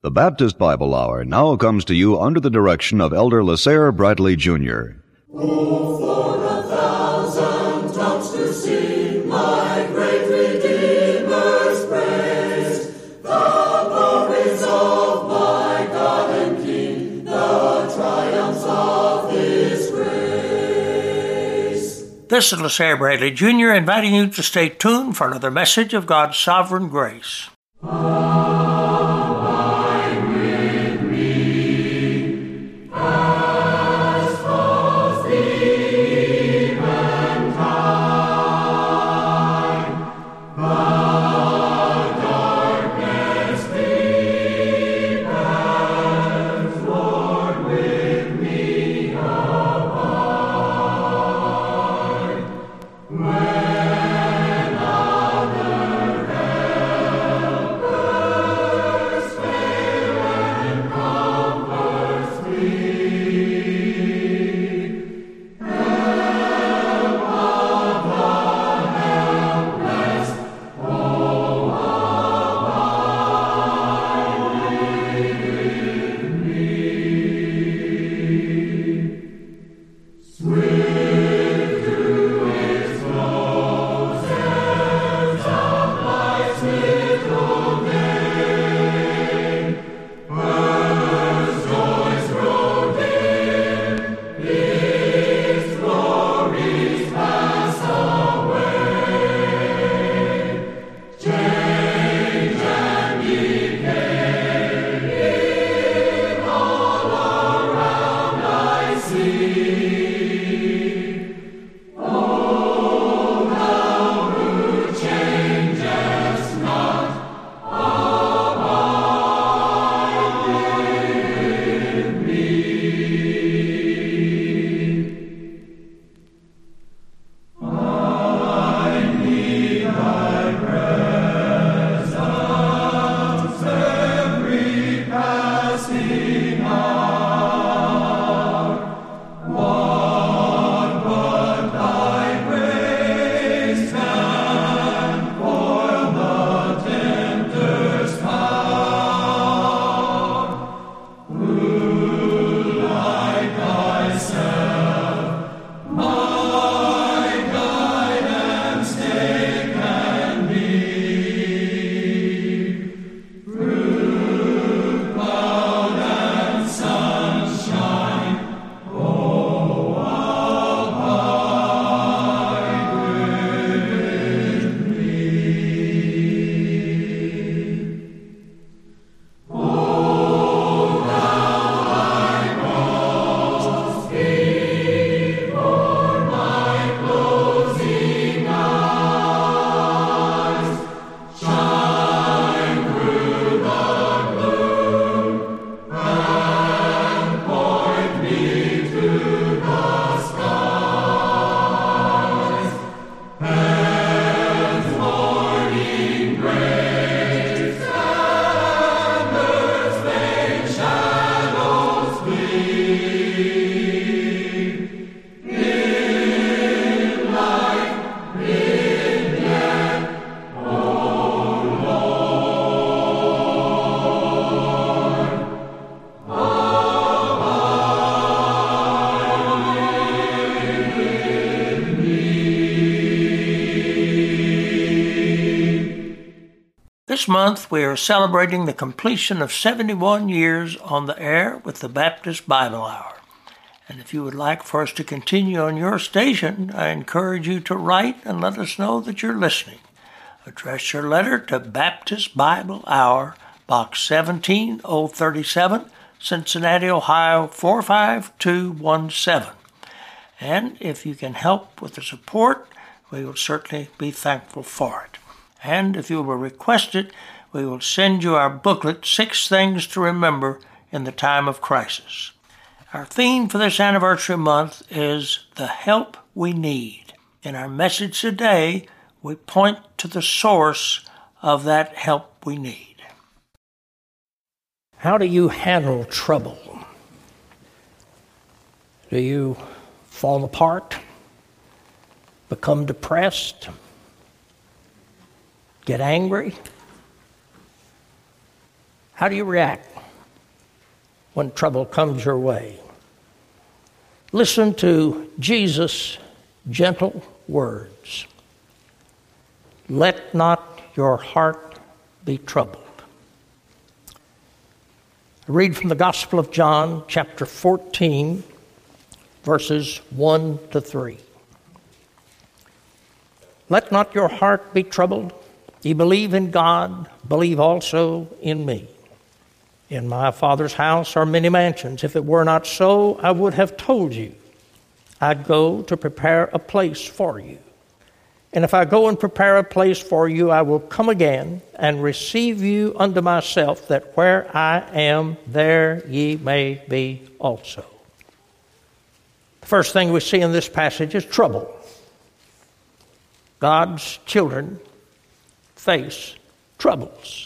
The Baptist Bible Hour now comes to you under the direction of Elder LaSalle Bradley Jr. Oh, for 1,000 tongues to sing my great Redeemer's praise, the glories of my God and King, the triumphs of His grace. This is LaSalle Bradley Jr. inviting you to stay tuned for another message of God's sovereign grace. This month we are celebrating the completion of 71 years on the air with the Baptist Bible Hour. And if you would like for us to continue on your station, I encourage you to write and let us know that you're listening. Address your letter to Baptist Bible Hour, Box 17037, Cincinnati, Ohio 45217. And if you can help with the support, we will certainly be thankful for it. And if you will request it, we will send you our booklet, 6 Things to Remember in the Time of Crisis. Our theme for this anniversary month is the help we need. In our message today, we point to the source of that help we need. How do you handle trouble? Do you fall apart? Become depressed? Get angry? How do you react? when trouble comes your way. Listen to Jesus' gentle words. Let not your heart be troubled. I read from the Gospel of John, chapter 14, verses 1 to 3. Let not your heart be troubled. Ye believe in God, believe also in me. In my Father's house are many mansions. If it were not so, I would have told you. I go to prepare a place for you. And if I go and prepare a place for you, I will come again and receive you unto myself, that where I am, there ye may be also. The first thing we see in this passage is trouble. God's children face troubles.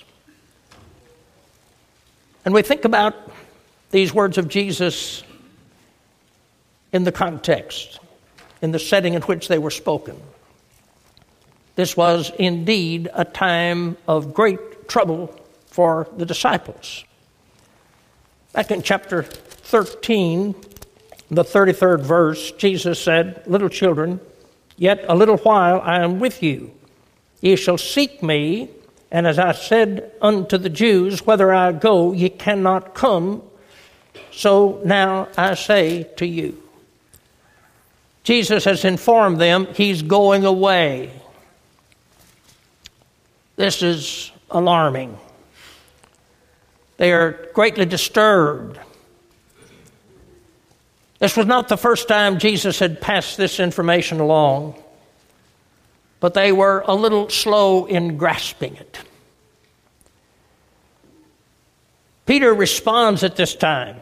And we think about these words of Jesus in the context, in the setting in which they were spoken. This was indeed a time of great trouble for the disciples. Back in chapter 13, the 33rd verse, Jesus said, Little children, yet a little while I am with you. Ye shall seek me, and as I said unto the Jews, whither I go, ye cannot come. So now I say to you. Jesus has informed them he's going away. This is alarming. They are greatly disturbed. This was not the first time Jesus had passed this information along, but they were a little slow in grasping it. Peter responds at this time,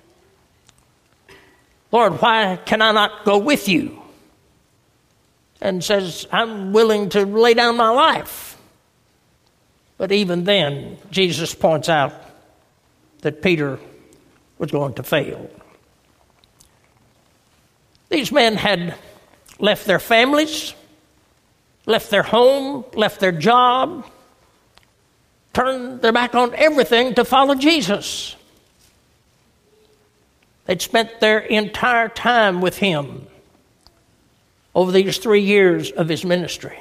Lord, why can I not go with you? And says, I'm willing to lay down my life. But even then, Jesus points out that Peter was going to fail. These men had left their families, left their home, left their job, turned their back on everything to follow Jesus. They'd spent their entire time with him over these 3 years of his ministry.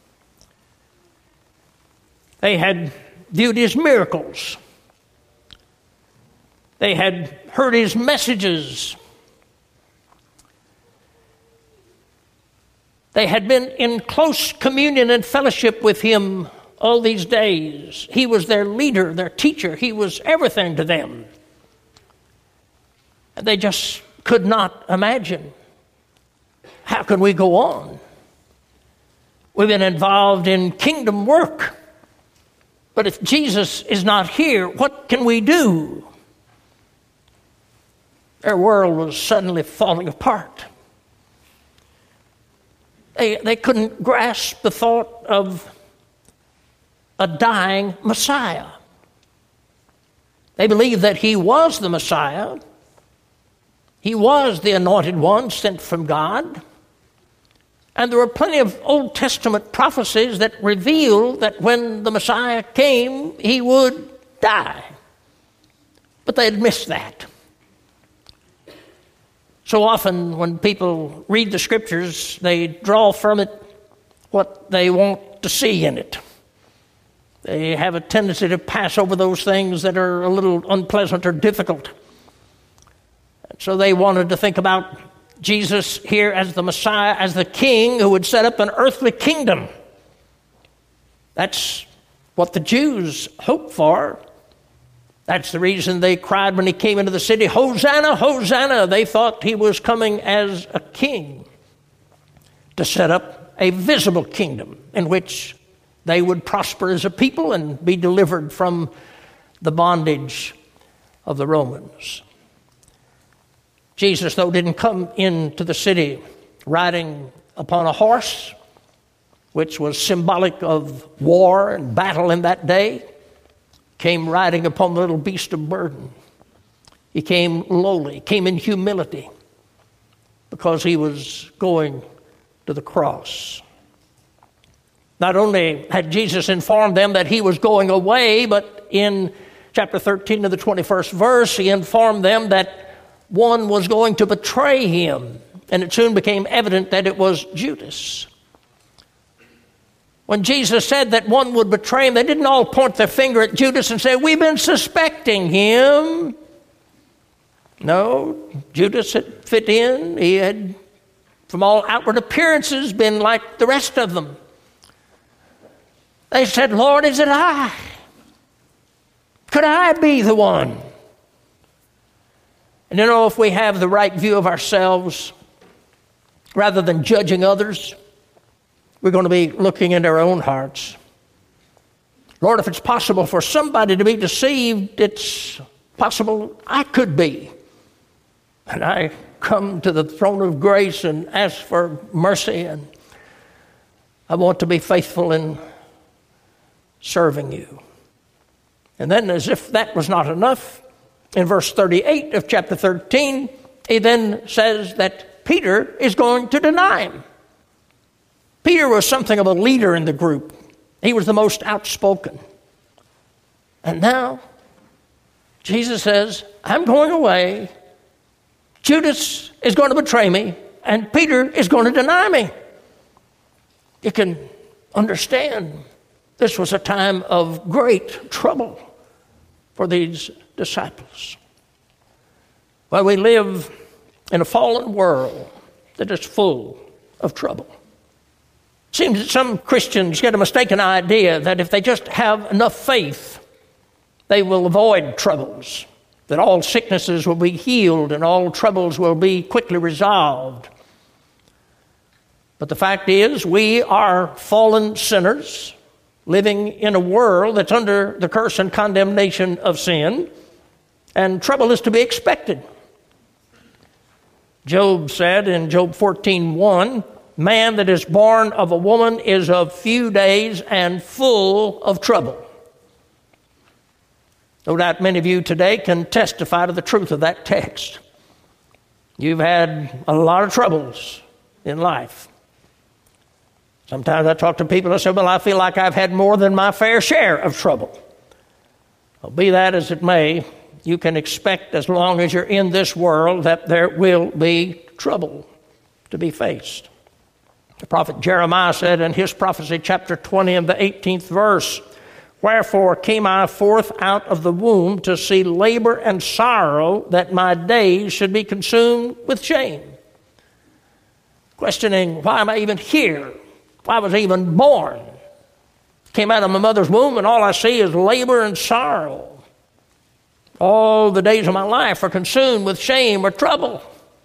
They had viewed his miracles. They had heard his messages. They had been in close communion and fellowship with him all these days. He was their leader, their teacher. He was everything to them. And they just could not imagine, how can we go on? We've been involved in kingdom work. But if Jesus is not here, what can we do? Their world was suddenly falling apart. They couldn't grasp the thought of a dying Messiah. They believed that he was the Messiah. He was the anointed one sent from God. And there were plenty of Old Testament prophecies that revealed that when the Messiah came, he would die. But they had missed that. So often when people read the Scriptures, they draw from it what they want to see in it. They have a tendency to pass over those things that are a little unpleasant or difficult. So they wanted to think about Jesus here as the Messiah, as the King who would set up an earthly kingdom. That's what the Jews hoped for. That's the reason they cried when he came into the city, Hosanna, Hosanna. They thought he was coming as a king to set up a visible kingdom in which they would prosper as a people and be delivered from the bondage of the Romans. Jesus, though, didn't come into the city riding upon a horse, which was symbolic of war and battle in that day. Came riding upon the little beast of burden. He came lowly, came in humility, because he was going to the cross. Not only had Jesus informed them that he was going away, but in chapter 13 of the 21st verse, he informed them that one was going to betray him, and it soon became evident that it was Judas. When Jesus said that one would betray him, they didn't all point their finger at Judas and say, "We've been suspecting him." No, Judas had fit in. He had, from all outward appearances, been like the rest of them. They said, "Lord, is it I? Could I be the one?" And you know, if we have the right view of ourselves, rather than judging others, we're going to be looking into our own hearts. Lord, if it's possible for somebody to be deceived, it's possible I could be. And I come to the throne of grace and ask for mercy, and I want to be faithful in serving you. And then, as if that was not enough, in verse 38 of chapter 13, he then says that Peter is going to deny him. Peter was something of a leader in the group. He was the most outspoken. And now, Jesus says, "I'm going away. Judas is going to betray me, and Peter is going to deny me." You can understand this was a time of great trouble for these disciples. Well, we live in a fallen world that is full of trouble. It seems that some Christians get a mistaken idea that if they just have enough faith, they will avoid troubles, that all sicknesses will be healed and all troubles will be quickly resolved. But the fact is, we are fallen sinners living in a world that's under the curse and condemnation of sin, and trouble is to be expected. Job said in Job 14:1, "Man that is born of a woman is of few days and full of trouble." No doubt many of you today can testify to the truth of that text. You've had a lot of troubles in life. Sometimes I talk to people and I say, "Well, I feel like I've had more than my fair share of trouble." Well, be that as it may, you can expect, as long as you're in this world, that there will be trouble to be faced. The prophet Jeremiah said in his prophecy, chapter 20 and the 18th verse, "Wherefore came I forth out of the womb to see labor and sorrow, that my days should be consumed with shame." Questioning, why am I even here? Why was I even born? Came out of my mother's womb and all I see is labor and sorrow. All the days of my life are consumed with shame or trouble.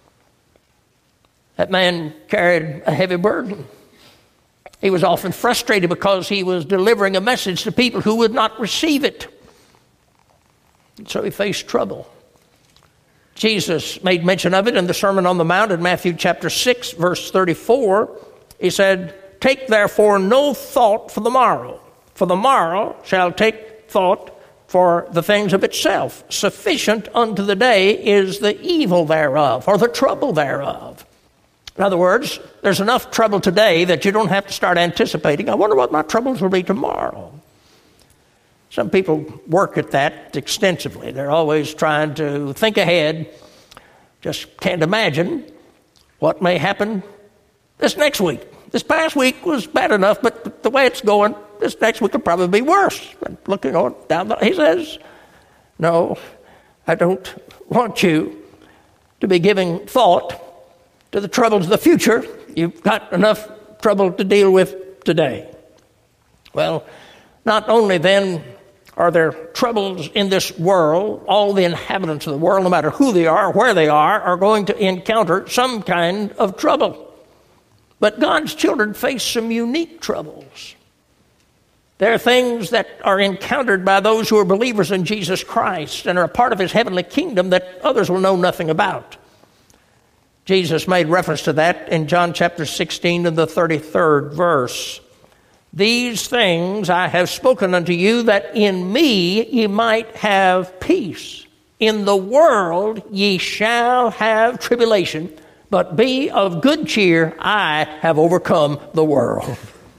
That man carried a heavy burden. He was often frustrated because he was delivering a message to people who would not receive it. And so he faced trouble. Jesus made mention of it in the Sermon on the Mount in Matthew chapter 6, verse 34. He said, "Take therefore no thought for the morrow shall take thought for the things of itself. Sufficient unto the day is the evil thereof," or the trouble thereof. In other words, there's enough trouble today that you don't have to start anticipating, "I wonder what my troubles will be tomorrow." Some people work at that extensively. They're always trying to think ahead. Just can't imagine what may happen this next week. This past week was bad enough, but the way it's going, this next week will probably be worse. Looking on down, he says, "No, I don't want you to be giving thought to the troubles of the future. You've got enough trouble to deal with today." Well, not only then are there troubles in this world, all the inhabitants of the world, no matter who they are, where they are going to encounter some kind of trouble. But God's children face some unique troubles. There are things that are encountered by those who are believers in Jesus Christ and are a part of his heavenly kingdom that others will know nothing about. Jesus made reference to that in John chapter 16 and the 33rd verse. "These things I have spoken unto you, that in me ye might have peace. In the world ye shall have tribulation, but be of good cheer, I have overcome the world."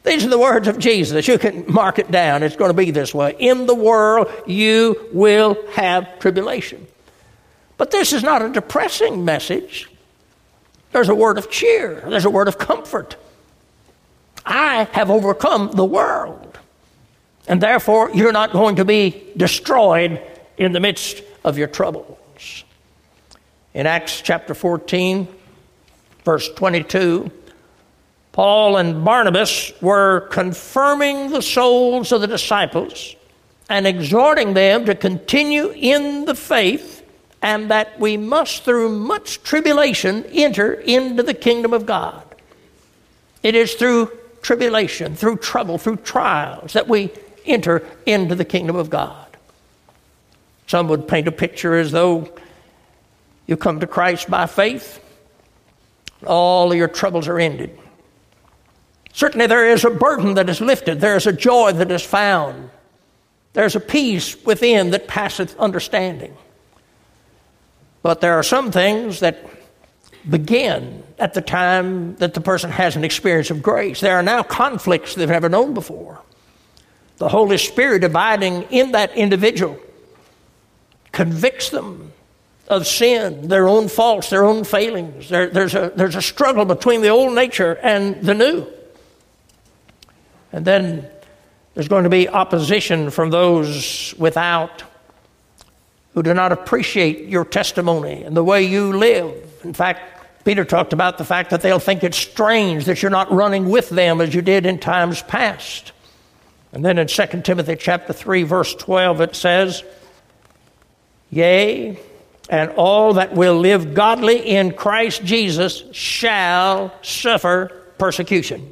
These are the words of Jesus. You can mark it down. It's going to be this way. In the world, you will have tribulation. But this is not a depressing message. There's a word of cheer. There's a word of comfort. I have overcome the world. And therefore, you're not going to be destroyed in the midst of your troubles. In Acts chapter 14, verse 22, Paul and Barnabas were confirming the souls of the disciples and exhorting them to continue in the faith, and that we must, through much tribulation, enter into the kingdom of God. It is through tribulation, through trouble, through trials that we enter into the kingdom of God. Some would paint a picture as though you come to Christ by faith, all of your troubles are ended. Certainly there is a burden that is lifted. There is a joy that is found. There is a peace within that passeth understanding. But there are some things that begin at the time that the person has an experience of grace. There are now conflicts they've never known before. The Holy Spirit abiding in that individual convicts them of sin, their own faults, their own failings. There's a struggle between the old nature and the new. And then there's going to be opposition from those without who do not appreciate your testimony and the way you live. In fact, Peter talked about the fact that they'll think it's strange that you're not running with them as you did in times past. And then in 2 Timothy chapter 3, verse 12, it says, "Yea, and all that will live godly in Christ Jesus shall suffer persecution."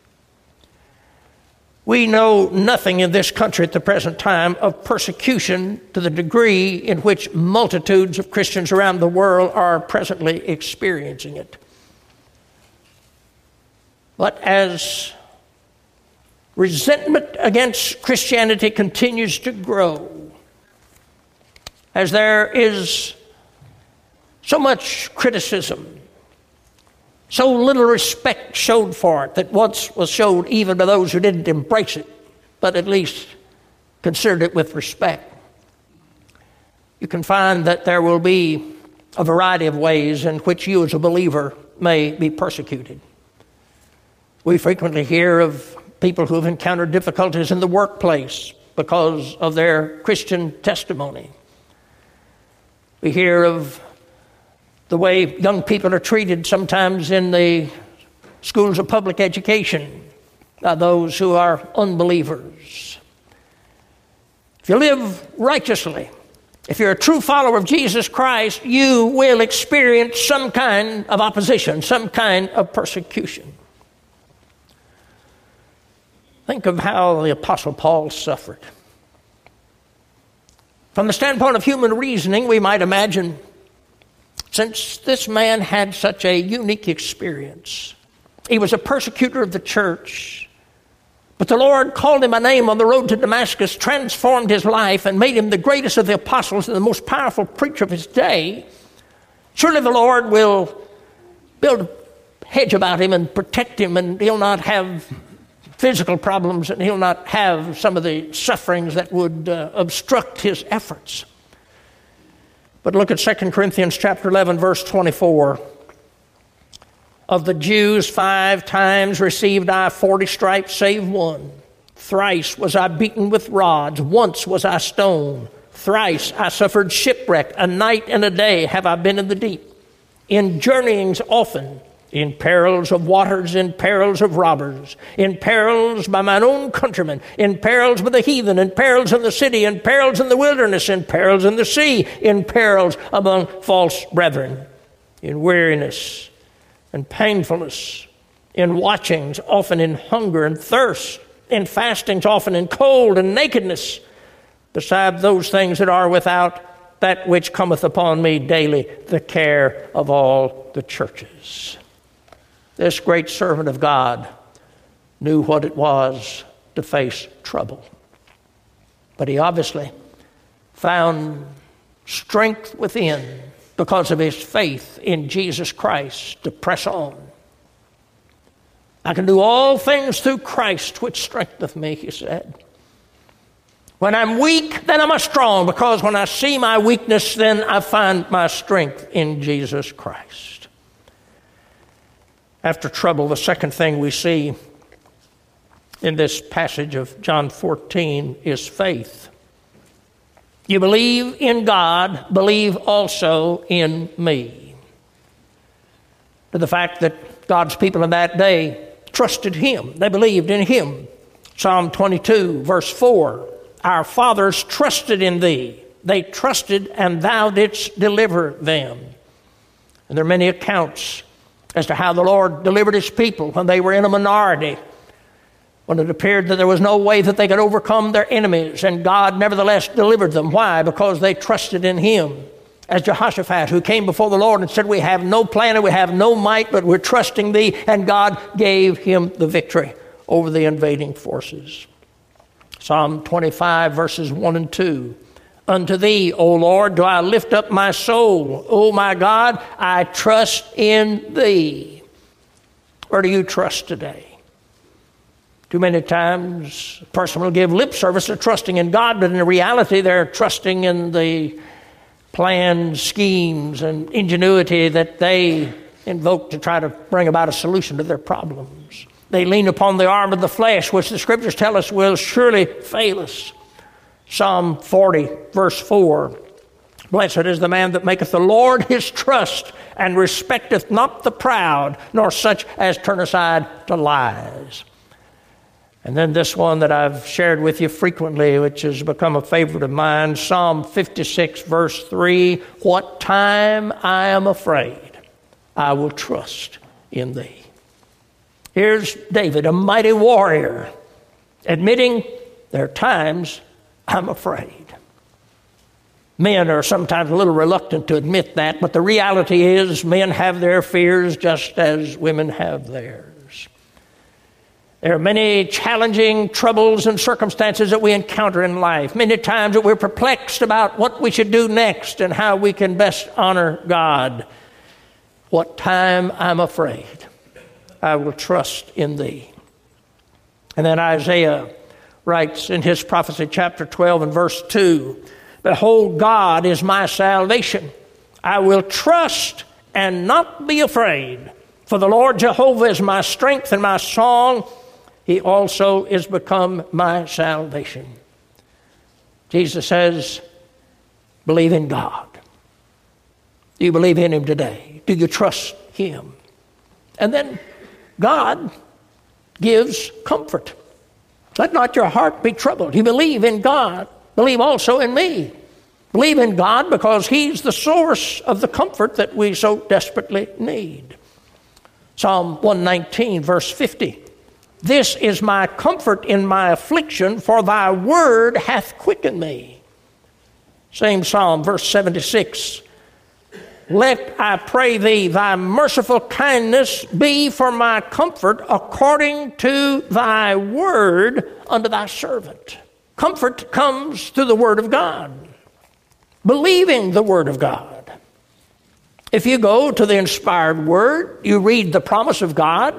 We know nothing in this country at the present time of persecution to the degree in which multitudes of Christians around the world are presently experiencing it. But as resentment against Christianity continues to grow, as there is so much criticism, so little respect showed for it that once was showed even to those who didn't embrace it, but at least considered it with respect, you can find that there will be a variety of ways in which you as a believer may be persecuted. We frequently hear of people who have encountered difficulties in the workplace because of their Christian testimony. We hear of the way young people are treated sometimes in the schools of public education by those who are unbelievers. If you live righteously, if you're a true follower of Jesus Christ, you will experience some kind of opposition, some kind of persecution. Think of how the Apostle Paul suffered. From the standpoint of human reasoning, we might imagine, since this man had such a unique experience, he was a persecutor of the church, but the Lord called him by name on the road to Damascus, transformed his life, and made him the greatest of the apostles and the most powerful preacher of his day. Surely the Lord will build a hedge about him and protect him, and he'll not have physical problems, and he'll not have some of the sufferings that would obstruct his efforts. But look at 2 Corinthians chapter 11, verse 24. "Of the Jews 5 times received I 40 stripes, save one. Thrice was I beaten with rods. Once was I stoned. Thrice I suffered shipwreck. A night and a day have I been in the deep. In journeyings often, in perils of waters, in perils of robbers, in perils by mine own countrymen, in perils with the heathen, in perils in the city, in perils in the wilderness, in perils in the sea, in perils among false brethren, in weariness and painfulness, in watchings, often in hunger and thirst, in fastings, often in cold and nakedness, beside those things that are without, that which cometh upon me daily, the care of all the churches." This great servant of God knew what it was to face trouble. But he obviously found strength within because of his faith in Jesus Christ to press on. I can do all things through Christ, which strengtheneth me, he said. When I'm weak, then am I strong, because when I see my weakness, then I find my strength in Jesus Christ. After trouble, the second thing we see in this passage of John 14 is faith. You believe in God, believe also in me. To the fact that God's people in that day trusted him. They believed in him. Psalm 22, verse 4, our fathers trusted in thee. They trusted, and thou didst deliver them. And there are many accounts as to how the Lord delivered his people when they were in a minority, when it appeared that there was no way that they could overcome their enemies, and God nevertheless delivered them. Why? Because they trusted in him. As Jehoshaphat, who came before the Lord and said, we have no plan and we have no might, but we're trusting thee, and God gave him the victory over the invading forces. Psalm 25, verses 1 and 2. Unto thee, O Lord, do I lift up my soul. O my God, I trust in thee. Where do you trust today? Too many times a person will give lip service to trusting in God, but in reality they're trusting in the plans, schemes, and ingenuity that they invoke to try to bring about a solution to their problems. They lean upon the arm of the flesh, which the Scriptures tell us will surely fail us. Psalm 40, verse 4, blessed is the man that maketh the Lord his trust, and respecteth not the proud, nor such as turn aside to lies. And then this one that I've shared with you frequently, which has become a favorite of mine, Psalm 56, verse 3, what time I am afraid, I will trust in thee. Here's David, a mighty warrior, admitting there are times I'm afraid. Men are sometimes a little reluctant to admit that, but the reality is men have their fears just as women have theirs. There are many challenging troubles and circumstances that we encounter in life. Many times that we're perplexed about what we should do next and how we can best honor God. What time I'm afraid, I will trust in thee. And then Isaiah writes in his prophecy, chapter 12 and verse 2, behold, God is my salvation. I will trust and not be afraid. For the Lord Jehovah is my strength and my song. He also is become my salvation. Jesus says, believe in God. Do you believe in him today? Do you trust him? And then God gives comfort. Let not your heart be troubled. You believe in God. Believe also in me. Believe in God because he's the source of the comfort that we so desperately need. Psalm 119, verse 50. This is my comfort in my affliction, for thy word hath quickened me. Same psalm, verse 76. Let, I pray thee, thy merciful kindness be for my comfort according to thy word unto thy servant. Comfort comes through the word of God. Believing the word of God. If you go to the inspired word, you read the promise of God,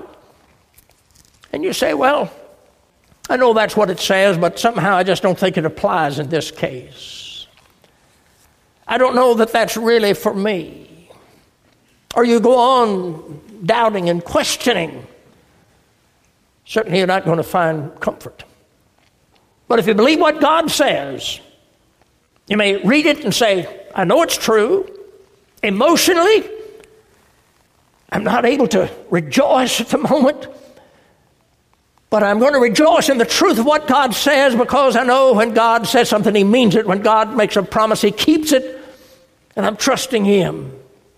and you say, well, I know that's what it says, but somehow I just don't think it applies in this case. I don't know that that's really for me. Or you go on doubting and questioning. Certainly you're not going to find comfort. But if you believe what God says, you may read it and say, I know it's true. Emotionally, I'm not able to rejoice at the moment. But I'm going to rejoice in the truth of what God says, because I know when God says something, he means it. When God makes a promise, he keeps it. And I'm trusting him.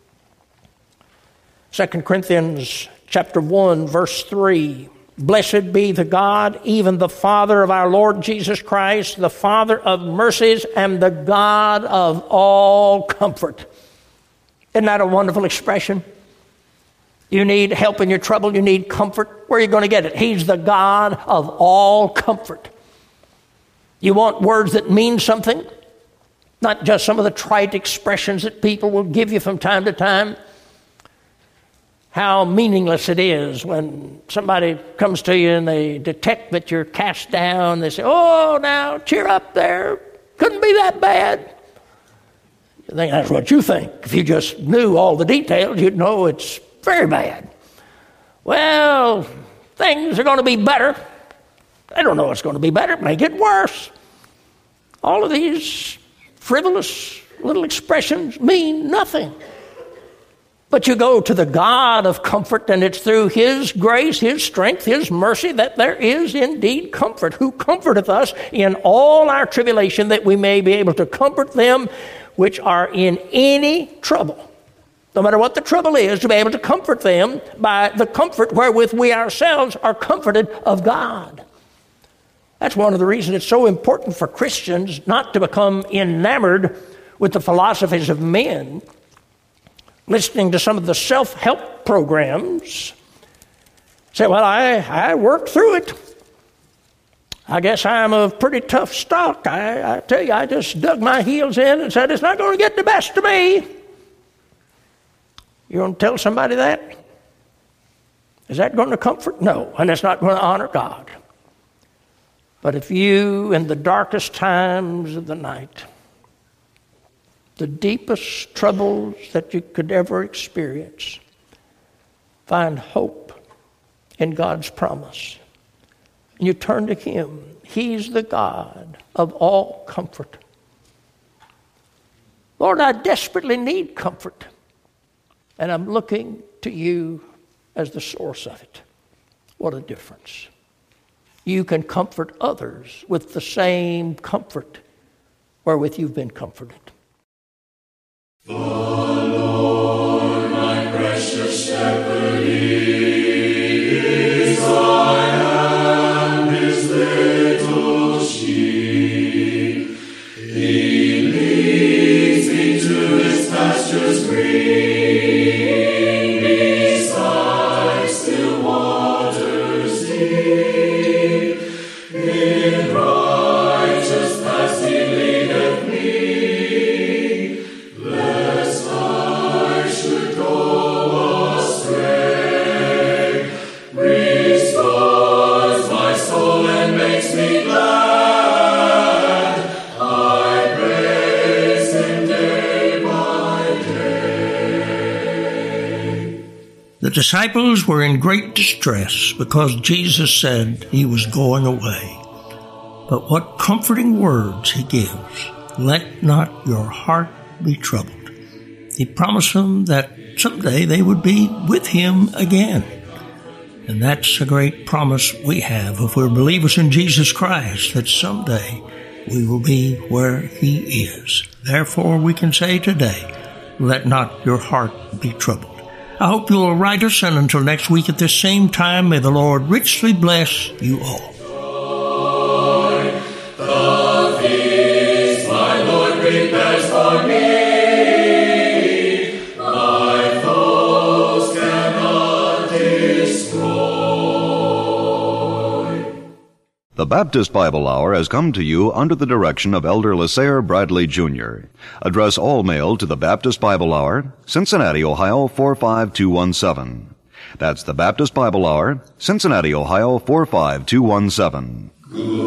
2 Corinthians chapter 1, verse 3. Blessed be the God, even the Father of our Lord Jesus Christ, the Father of mercies and the God of all comfort. Isn't that a wonderful expression? You need help in your trouble. You need comfort. Where are you going to get it? He's the God of all comfort. You want words that mean something? Not just some of the trite expressions that people will give you from time to time. how meaningless it is when somebody comes to you and they detect that you're cast down. They say, oh, now, cheer up there. Couldn't be that bad. You think that's what you think. If you just knew all the details, you'd know it's very bad. Well, things are going to be better. I don't know what's going to be better. It may get worse. All of these frivolous little expressions mean nothing. But you go to the God of comfort, and it's through His grace, His strength, His mercy that there is indeed comfort, who comforteth us in all our tribulation, that we may be able to comfort them which are in any trouble. No matter what the trouble is, to be able to comfort them by the comfort wherewith we ourselves are comforted of God. That's one of the reasons it's so important for Christians not to become enamored with the philosophies of men, listening to some of the self-help programs. Say, well, I worked through it. I guess I'm a pretty tough stock. I tell you, I just dug my heels in and said, it's not going to get the best of me. You want to tell somebody that? Is that going to comfort? No, and it's not going to honor God. But if you, in the darkest times of the night, the deepest troubles that you could ever experience, find hope in God's promise, and you turn to Him, He's the God of all comfort. Lord, I desperately need comfort, and I'm looking to You as the source of it. What a difference. You can comfort others with the same comfort wherewith you've been comforted. The Lord, my precious shepherd, is. I am His little sheep. He leads me to His pastures green, beside still waters deep. In righteous paths He leadeth me, lest I should go astray. Restores my soul and makes me glad. I praise Him day by day. The disciples were in great distress because Jesus said He was going away. But what comforting words He gives. Let not your heart be troubled. He promised them that someday they would be with Him again. And that's a great promise we have if we're believers in Jesus Christ, that someday we will be where He is. Therefore, we can say today, let not your heart be troubled. I hope you will write us, and until next week at this same time, may the Lord richly bless you all. The feast my Lord prepares for me, my foes cannot destroy. The Baptist Bible Hour has come to you under the direction of Elder Lasair Bradley, Jr. Address all mail to the Baptist Bible Hour, Cincinnati, Ohio 45217. That's the Baptist Bible Hour, Cincinnati, Ohio 45217.